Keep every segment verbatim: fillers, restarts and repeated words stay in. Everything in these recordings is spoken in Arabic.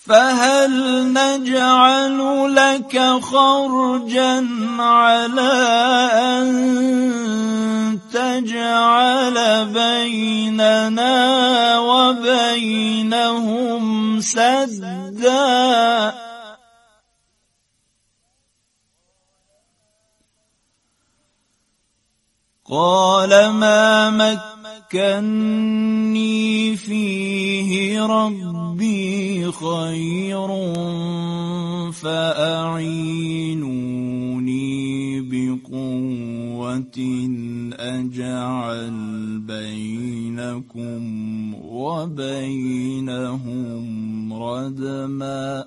فهل نجعل لك خرجا على أن تجعل بيننا وبينهم سدا قال ما مكني فيه ربي خير فأعينوني بقوة أجعل بينكم وبينهم ردما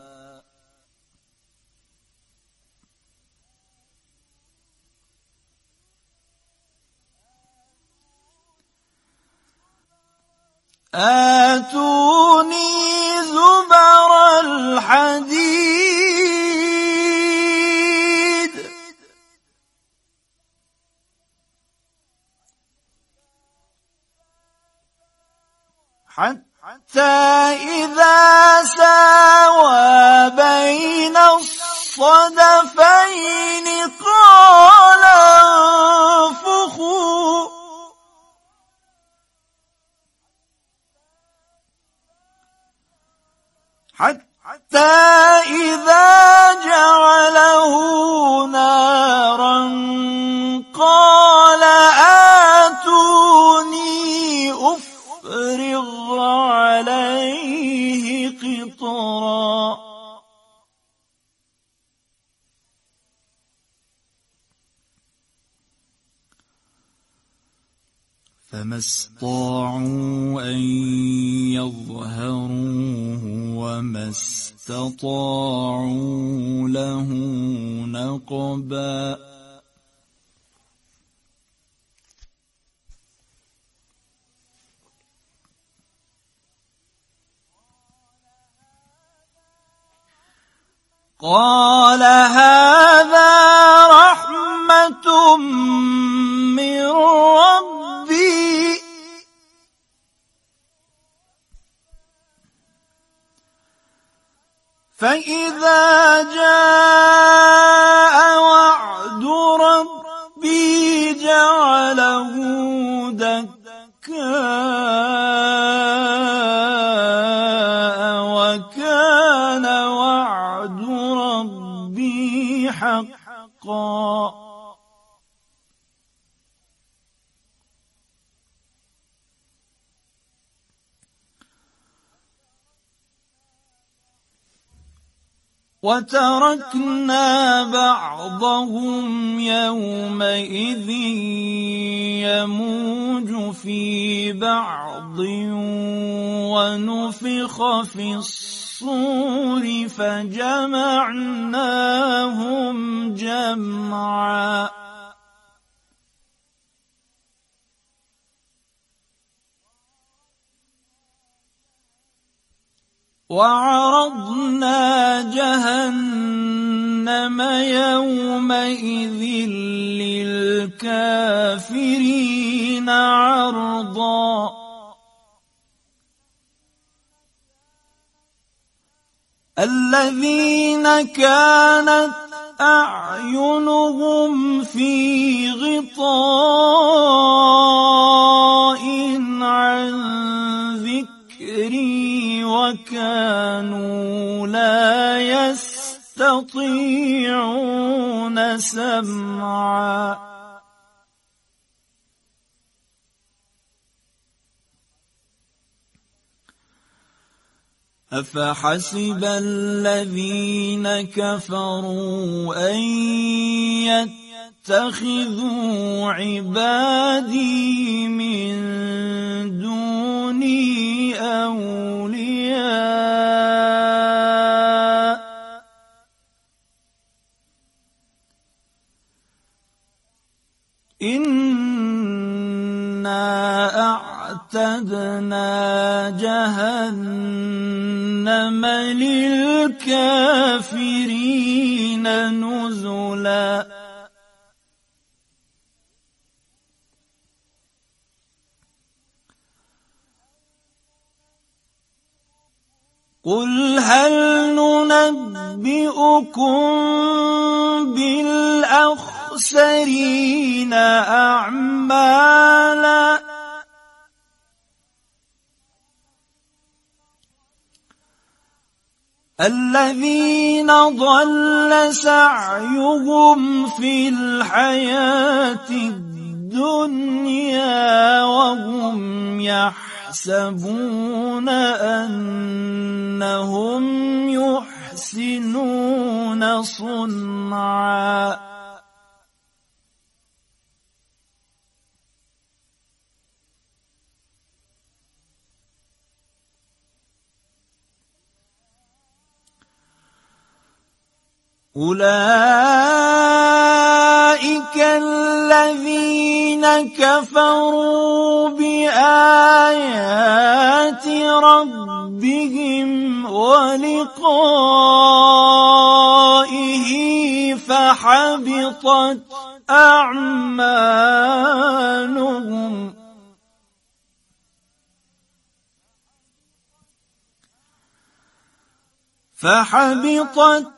آتوني زبر الحديد حتى إذا ساوى بين الصدفين قال انفخوا حتى إذا جعله نارا قال آتوني أفرغ عليه قطرا فما استطاعوا أن يظهروه وما استطاعوا له نقبا قال هذا رحمة من ربي فإذا جاء وعد ربي جعله دكاء وكان وعد ربي حقا وتركنا بعضهم يومئذ يموج في بعض ونفخ في الصور فجمعناهم جمعا وعرضنا جهنم يومئذ للكافرين عرضا الذين كانت أعينهم في غطاء عن ذكري وكانوا لا يستطيعون سمعا أفحسب الذين كفروا أن يتخذوا عبادي من دوني أولياء إنا أعتدنا جهنم للكافرين نزلا قل هل أنبئكم بالأخسرين أعمالا الذين ضل سعيهم في الحياة الدنيا وهم يحسبون أنهم يحسنون صنعا أولئك الذين كفروا بآيات ربهم ولقائه فحبطت أعمالهم فحبطت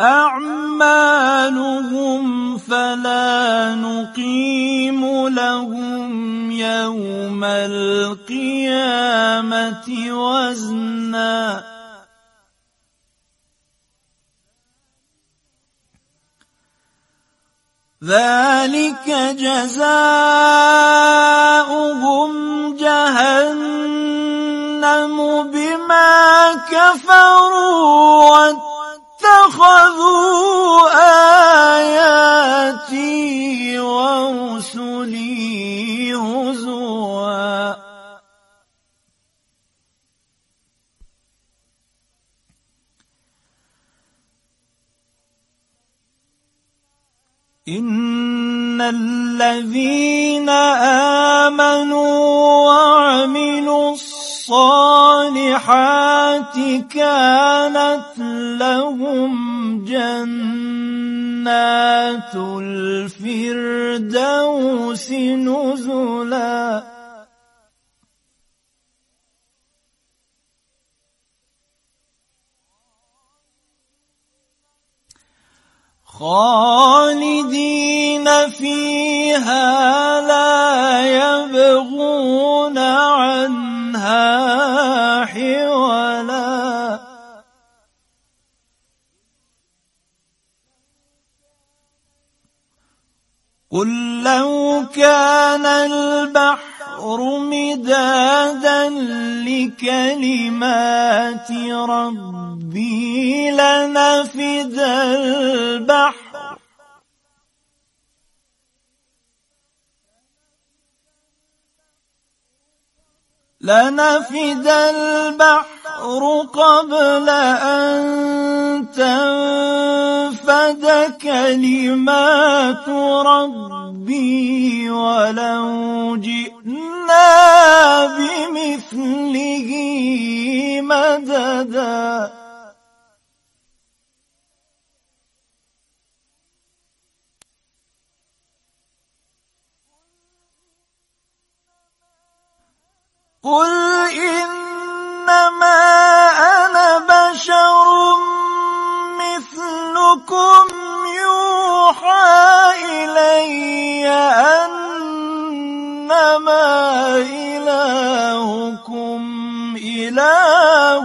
أعمالهم فلا نقيم لهم يوم القيامة وزنا ذلك جزاؤهم جهنم بما كفروا واتخذوا آياتي ورسلي هزوا إن الذين آمنوا وعملوا الصالحات كانت لهم جنات الفردوس نزلا خالدين فيها لا يبغون عنها حولا قل لو كان البحر مدادا لكلمات ربي لنفد البحر لنفد البحر قبل أن تنفد كلمات ربي ولو جئنا بمثله مددا قل إنما أنا بشر مثلكم يوحى إلي أنما إلهكم إله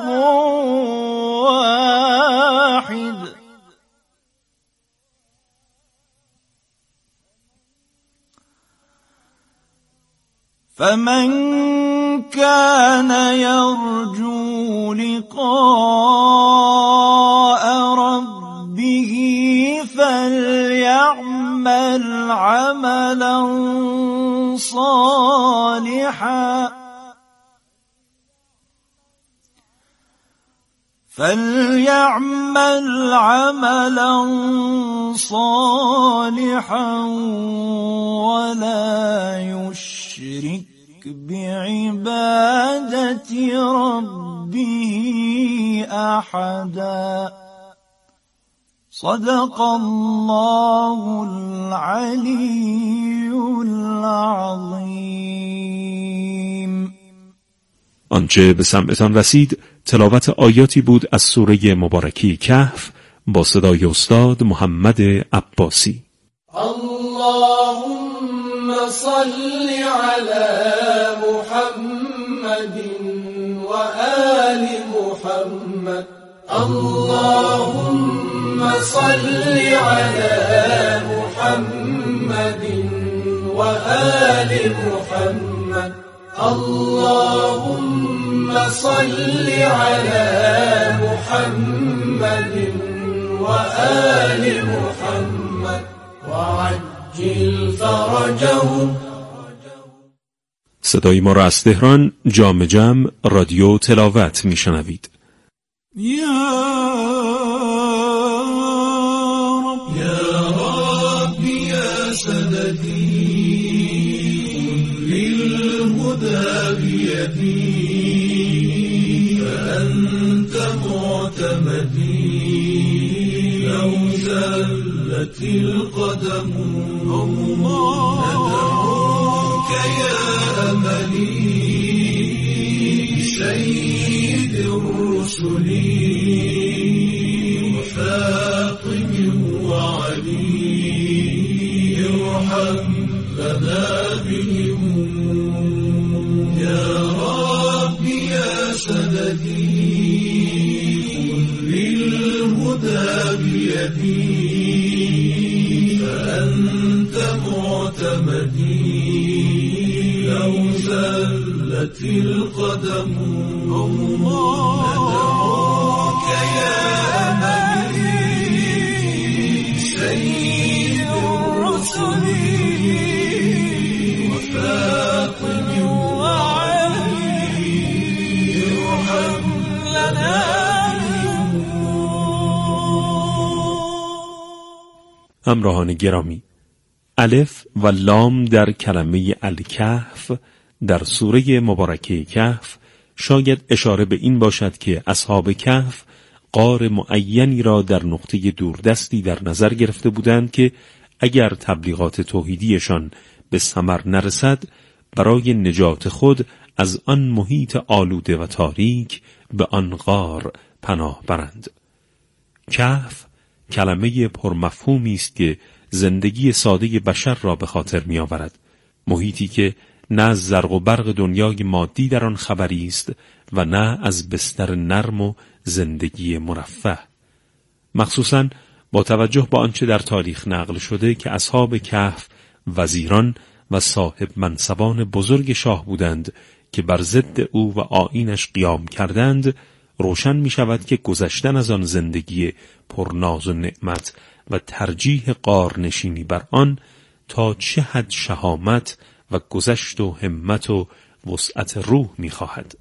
واحد فمن كان يرجو لقاء ربه فليعمل عملا صالحا فليعمل عملا صالحا ولا يشرك بعبادة ربه أحدا صدق الله العلی العظیم. آنچه به سمعتان رسید تلاوت آیاتی بود از سوره مبارکی کهف با صدای استاد محمد عباسی. اللهم صل على محمد و آل محمد. اللهم صل على محمد و آل محمد. اللهم صل على محمد و آل محمد و عجل فرجهم. صدای ما را از تهران جام جم رادیو تلاوت میشنوید. یا رب یا رب یا سندی للهدى بیدی فأنت معتمدی لو زلت القدم ندعوك يا أملي سيد الرسل وفاطم وعلي ارحم لنا بهم يا رب يا سندي للهدى بيدي فأنت معتمدي لو زلت القدم ندعوك يا أملي سيد الرسل وفاطم وعلي ارحم لنا. همراهان گرامی، الف و لام در کلمه الکهف در سوره مبارکه کهف شاید اشاره به این باشد که اصحاب کهف غار معینی را در نقطه دوردستی در نظر گرفته بودند که اگر تبلیغات توحیدیشان به ثمر نرسد برای نجات خود از آن محیط آلوده و تاریک به آن غار پناه برند. کهف کلمه پرمفهومی است که زندگی ساده بشر را به خاطر می آورد. محیطی که نه از زرق و برق دنیای مادی در آن خبری است و نه از بستر نرم و زندگی مرفه. مخصوصاً با توجه به آنچه در تاریخ نقل شده که اصحاب کهف وزیران و صاحب منصبان بزرگ شاه بودند که بر ضد او و آیینش قیام کردند، روشن می شود که گذشتن از آن زندگی پرناز و نعمت و ترجیح غارنشینی بر آن تا چه حد شهامت و گذشت و همت و وسعت روح می خواهد.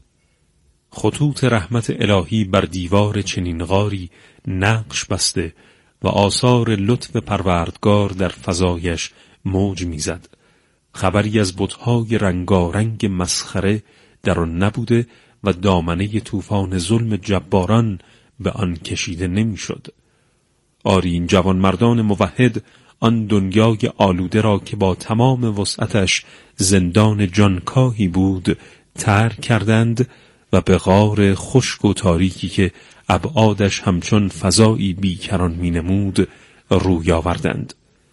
خطوط رحمت الهی بر دیوار چنین غاری نقش بسته و آثار لطف پروردگار در فضایش موج میزد. خبری از بت‌های رنگارنگ مسخره در آن نبوده و دامنه طوفان ظلم جباران به آن کشیده نمیشد. آری این جوانمردان موحد آن دنیای آلوده را که با تمام وسعتش زندان جانکاهی بود ترک کردند و به غار خشک و تاریکی که ابعادش همچون فضایی بیکران می نمود روی آوردند.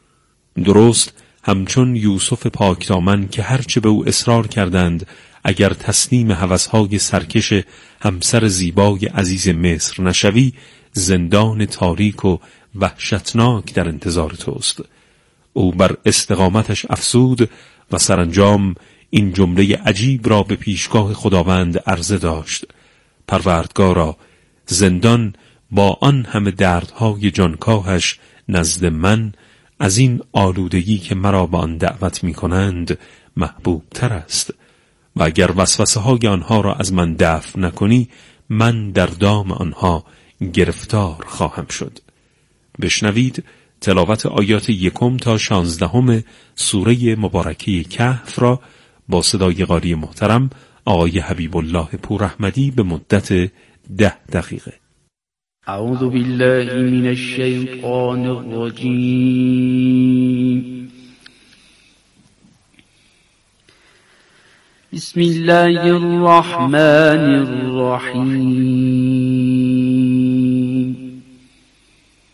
درست همچون یوسف پاکدامن که هرچه به او اصرار کردند اگر تسلیم هوسهای سرکش همسر زیبای عزیز مصر نشوی زندان تاریک و وحشتناک در انتظار توست. او بر استقامتش افسود و سرانجام این جمله عجیب را به پیشگاه خداوند عرضه داشت: پروردگارا، زندان با آن همه دردهای جانکاهش نزد من از این آلودگی که مرا به آن دعوت می کنند محبوب تر است و اگر وسوسه های آنها را از من دفع نکنی من در دام آنها گرفتار خواهم شد. بشنوید تلاوت آیات یکم تا شانزدهم سوره مبارکه کهف را با صدای قاری محترم آقای حبیب الله پوراحمدی به مدت ده دقیقه. اعوذ بالله من الشیطان الرجیم. بسم الله الرحمن الرحیم.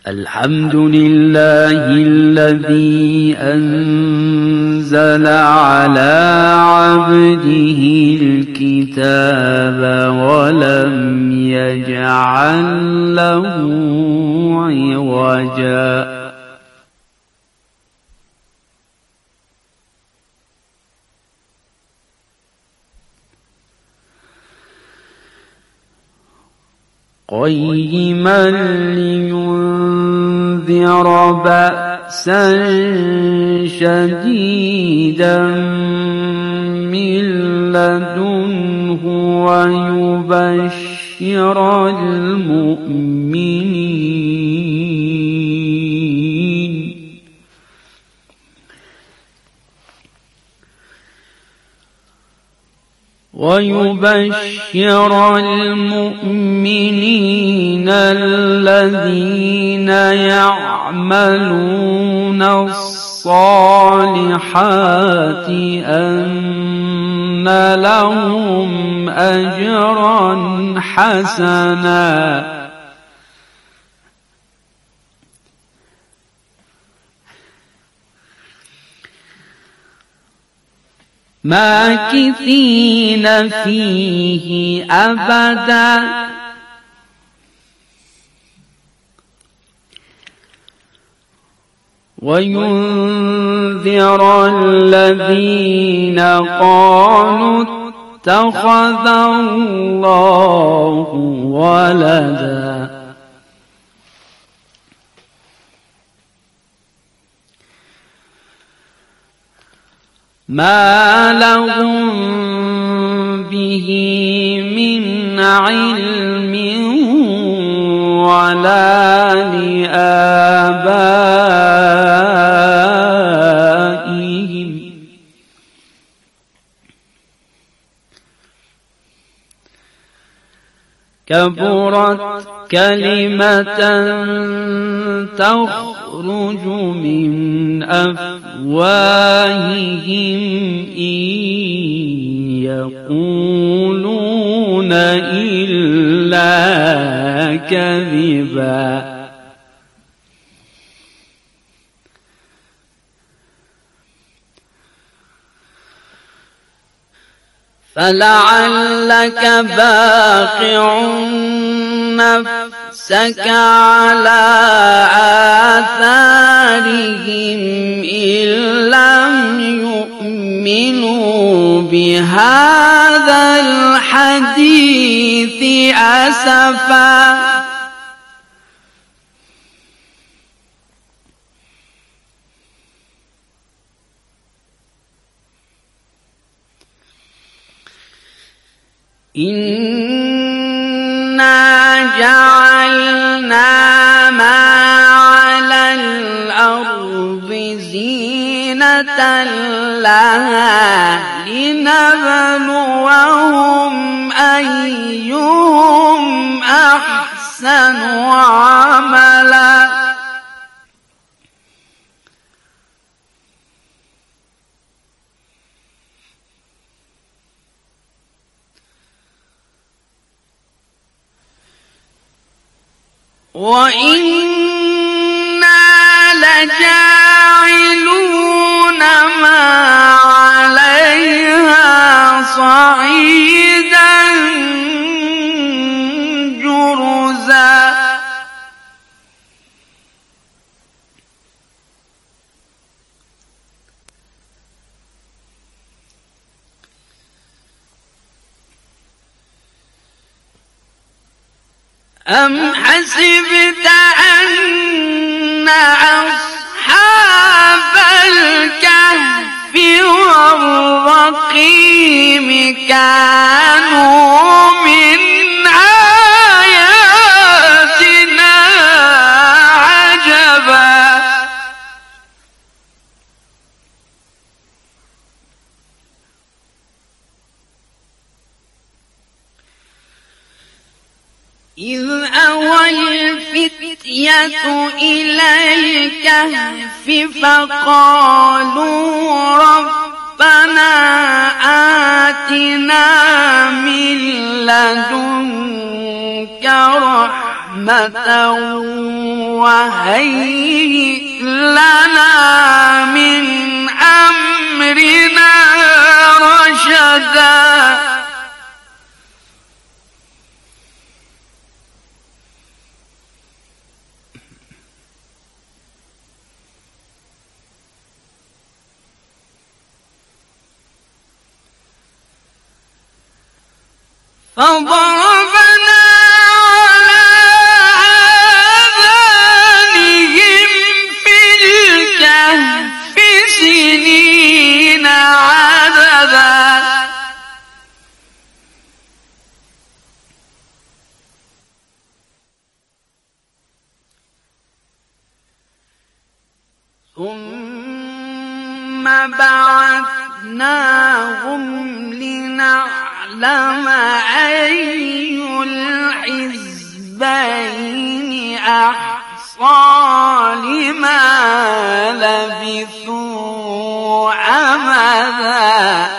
الحمد لله الذي أنزل على عبده الكتاب ولم يجعل له عوجا قيما لينذر بأسا شديدا من لدنه ويبشر المؤمنين ويبشر المؤمنين الذين يعملون الصالحات أن لهم أجرا حسنا ماكثين فيه أبدا وينذر الذين قالوا اتخذ الله ولدا ما لهم به من علم ولا لآبائهم كبرت كلمة تخرج من أفواههم إن يقولون إلا كذبا فلعلك باخع نفسك على آثارهم إن لم يؤمنوا بهذا الحديث أسفا إنا جعلنا ما على الأرض زينة لها لنبلوهم أيهم أحسن عملا وإنا لجاعلون ما عليها صعيدا جرزا أم حسبت أن أصحاب الكهف والرقيم كانوا من آياتنا عجبا إذ أوى الفتية إلى الكهف فقالوا ربنا آتنا من لدنك رحمة رحمة وهيئ لنا من أمرنا رشدا فضربنا على آذانهم في الكهف سنين عددا ثم بعثناهم لنعلم أي الحزبين أحصى لما لبثوا أمدا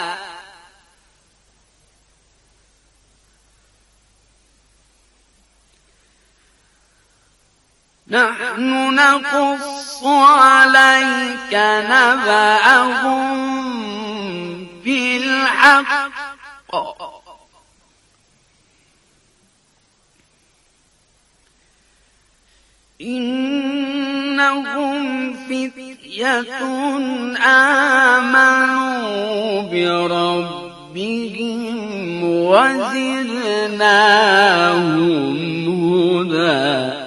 نحن نقص عليك نبأهم بالحق إنهم فتية آمنوا بربهم وزدناهم هدى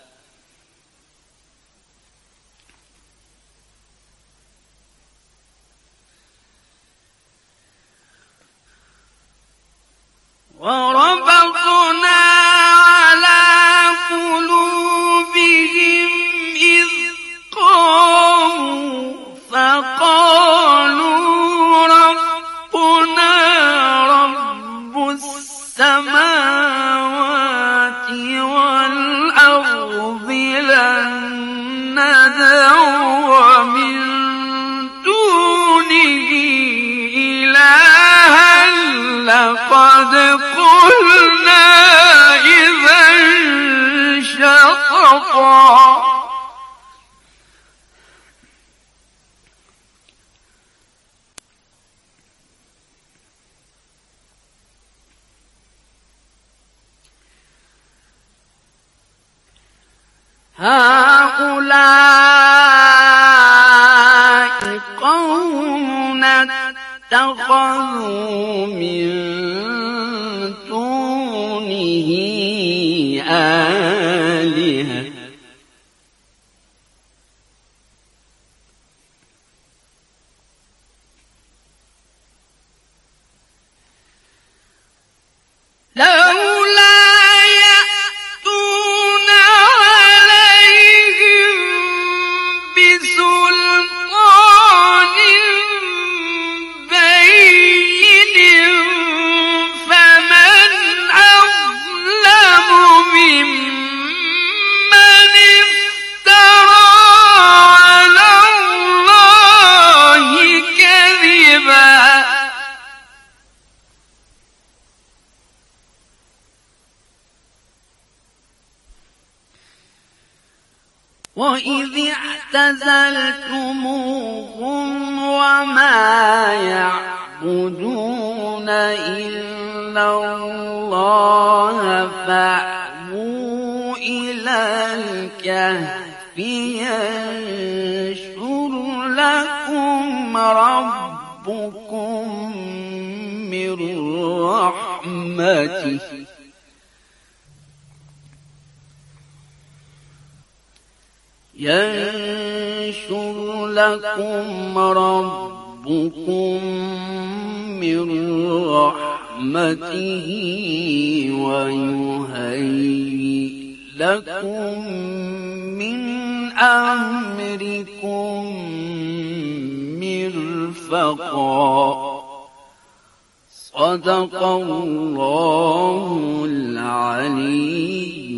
وربطنا على قلوبهم إذ قاموا فقالوا ربنا رب السماوات والأرض لن ندعو من دونه إلها لقد قلنا إذا شططا هؤلاء قوم اتخذوا من دونه آلهة لولا يأتون عليهم بسلطان بين فمن أظلم ممن افترى على الله كذبا وإذ اعتزلتموهم وما يعبدون إلا الله فأووا إلى الكهف ينشر لكم ربكم من رحمته ينشر لكم ربكم من رحمته ويهيئ لكم من أمركم مرفقا صدق الله العلي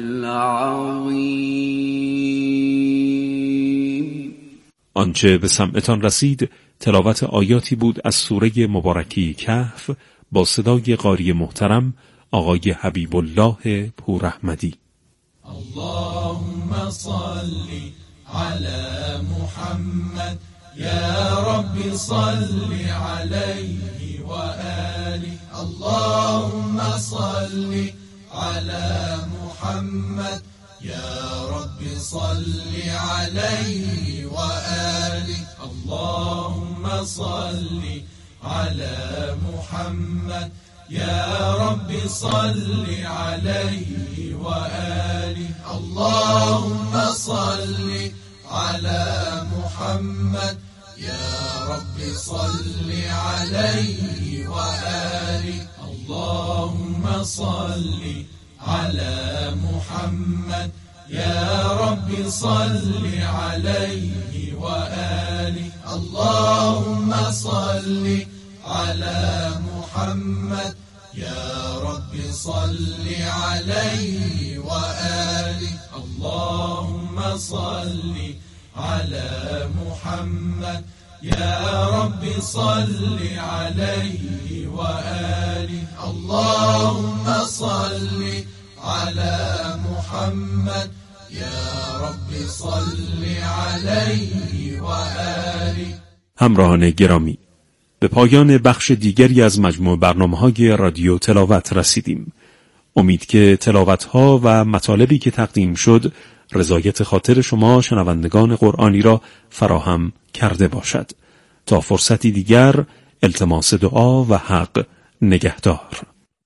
العظیم. آنچه به سمعتان رسید تلاوت آیاتی بود از سوره مبارکه کهف با صدای قاری محترم آقای حبیب الله پوراحمدی. اللهم صل على محمد يا رب صل عليه وآله اللهم صل على محمد يا رب صل عليه وآله اللهم صل على محمد يا رب صل عليه وآله اللهم صل على محمد يا رب صل عليه وآله اللهم صل على محمد يا رب صل عليه وآله اللهم صل على محمد يا رب صل عليه وآله اللهم صل على محمد يا رب صل عليه وآله اللهم صل على محمد يا رب صل عليه وآله. همراهان گرامی، به پایان بخش دیگری از مجموع برنامه‌های رادیو تلاوت رسیدیم. امید که تلاوت‌ها و مطالبی که تقدیم شد رضایت خاطر شما شنوندگان قرآنی را فراهم کرده باشد. تا فرصتی دیگر، التماس دعا و حق نگهدار.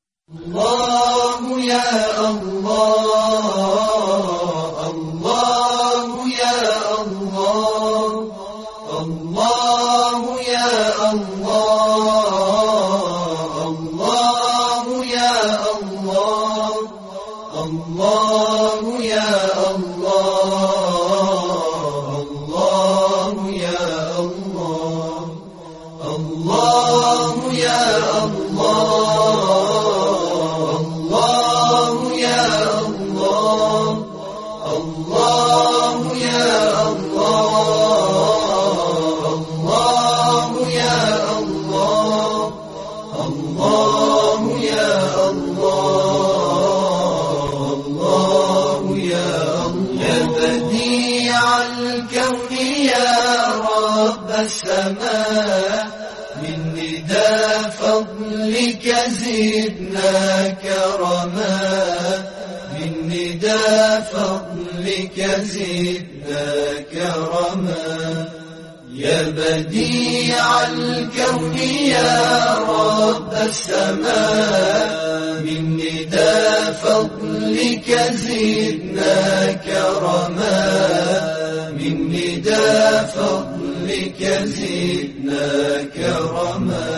الله یا الله، الله یا الله، الله یا الله، الله یا الله، الله یا الله، الله یا الله، الله یا السماء من ندى فضلك زدنا كرما من ندى فضلك زدنا كرما يا بديع الكون يا رب السماء من ندى فضلك زدنا كرما من ندى فضلك زدنا كرما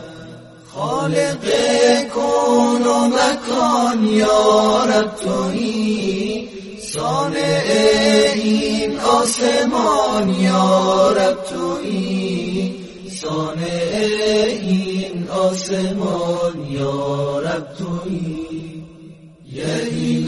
خالق كون مكان يا رب تویی صانع این آسمان یا رب تویی صانع این آسمان یا رب تویی یا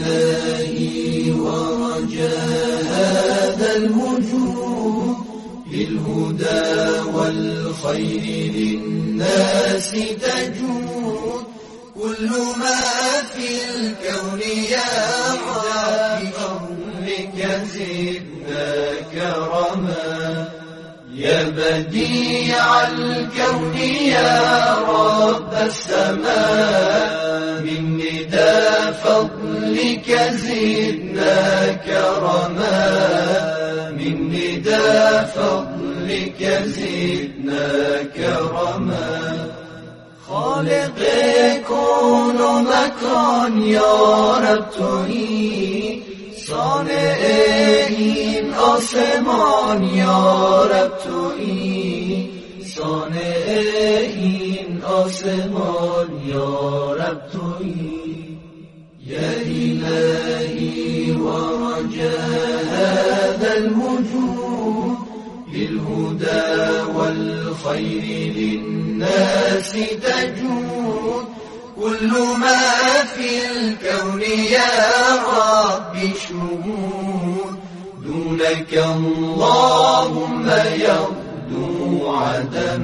الهی و رجاء هذا الوجود بالهدى والخير للناس تجود كل ما في الكون يا رب بفضلك زدنا كرما يا بديع الكون يا رب السماء من ندى فضلك زدنا كرما من ندى فضلك زدنا كرما خالق كون مكان يا رب تویی صانع این آسمان یا رب تویی صانع این آسمان یا رب تویی یا الهی و رجاء هذا الوجود بالهدى والخير للناس تجود كل ما في الكون يا رب شهود دونك اللهم يبدو عدم